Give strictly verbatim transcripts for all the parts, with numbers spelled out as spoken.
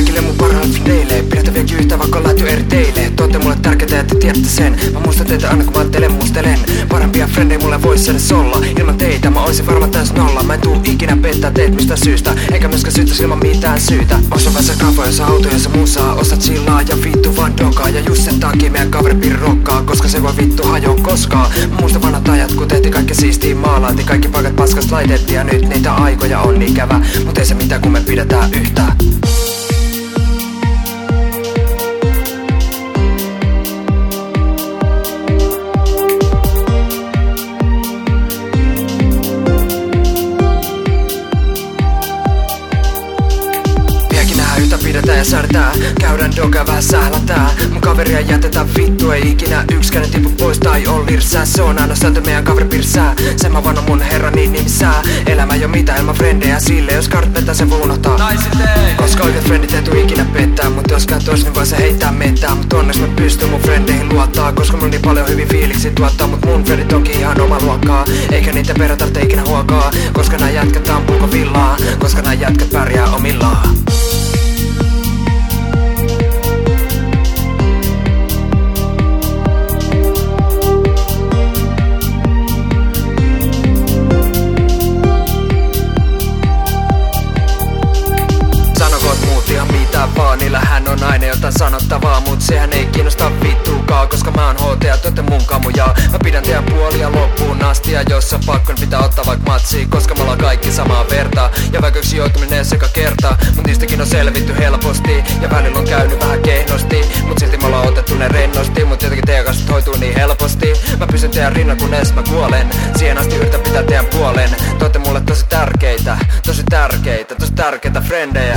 kaikille mun parhaille frendeille. Pidätä vieläkin yhtä vaikka on lähty eri teille. Tuotte mulle tärkeitä, että tiedätte sen. Mä muistan teitä aina kun mä ajattelen mustelen. Parempia frendejä mulle vois edes olla. Ilman teitä mä oisin varmaan täys nolla. Mä en tuu ikinä pettää teet mistä syystä. Eikä myöskään syyttäis ilman mitään syytä. Ostan vänsä kafoissa, autoissa, musaa. Ostat chillaa ja vittu vaan dogaa. Ja just sen takia meidän kaveripiiri rokkaa. Koska se voi vittu hajoa koskaan. Mä muistan vanhat ajat kun tehtiin kaikki siistiin maalaati. Kaikki paikat paskas laitettiin ja nyt niitä aikoja on ikävä. Mut ei se mitään kun me pidetään yhtä. Pidetään ja säädetään, käydään dogaa vähän sählätään. Mun kaveria jätetään vittu, ei ikinä yksikään tipu pois tai on lirsää. Se on aina sääntö meidän kaveripiirissä. Sen mä vannon mun herran niin nimissään. Elämä ei oo mitään ilman frendejä sille, jos kart pettää sen voi unohtaa. Koska oikeat frendit ei tuu ikinä pettää. Mut jos käy tois niin voi se heittää mentää. Mut onneksi mä pystyn mun frendeihin luottaa. Koska mulla niin paljon hyvin fiiliksi tuottaa. Mut mun frendit onkin ihan oma luokkaa. Eikä niitä perä tarvitse ikinä huokaa. Koska nää jätkät ampuu villaa. Koska nää jätkät pärjää omillaan. Vaan niillä hän on aina jotain sanottavaa. Mut sehän ei kiinnosta vittuukaan. Koska mä oon H T ja tuotte mun kamuja. Mä pidän teidän puolia loppuun asti. Ja jos on pakko, niin pitää ottaa vaikka matsia. Koska me ollaan kaikki samaa vertaa. Ja väköksi joutuminen sekä kertaa. Mut niistäkin on selvitty helposti. Ja välillä on käynyt vähän kehnosti. Mut silti me ollaan otettu ne rennosti. Mut jotenkin teidän kanssa hoituu niin helposti. Mä pysyn teidän rinnan kunnes mä kuolen. Siihen asti yritän pitää teidän puolen. Toitte mulle tosi tärkeitä. Tosi tärkeitä, tosi tärkeitä frendejä.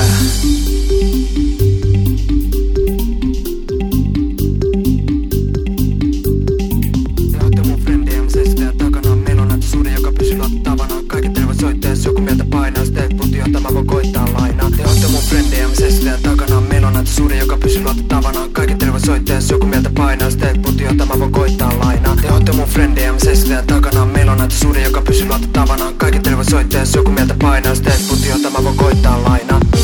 Jos joku mieltä painaa, steet puti, jota mä voin koittaa lainaa. Te ootte mun frendejä, mä seistetään takana. Meillä on näitä suuri, joka pysyy luotettavana. Kaikki teille voi soittaa, jos joku mieltä painaa, steet puti, jota mä voin koittaa lainaa. Te ootte mun frendejä, mä seistetään takana. Meillä on näitä suuri, joka pysyy luotettavana. Kaikki teille voi soittaa, jos joku mieltä painaa, steet puti, jota mä voin koittaa lainaa.